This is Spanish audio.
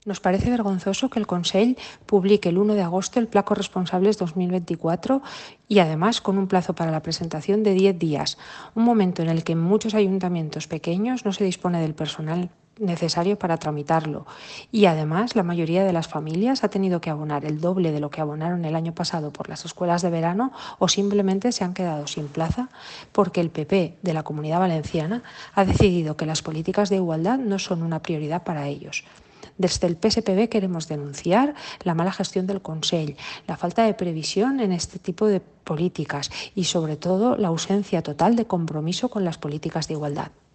Nos parece vergonzoso que el Consell publique el 1 de agosto el Pla Corresponsables 2024 y además con un plazo para la presentación de 10 días, un momento en el que en muchos ayuntamientos pequeños no se dispone del personal necesario para tramitarlo y además la mayoría de las familias ha tenido que abonar el doble de lo que abonaron el año pasado por las escuelas de verano o simplemente se han quedado sin plaza porque el PP de la Comunidad Valenciana ha decidido que las políticas de igualdad no son una prioridad para ellos. Desde el PSPB queremos denunciar la mala gestión del Consell, la falta de previsión en este tipo de políticas y, sobre todo, la ausencia total de compromiso con las políticas de igualdad.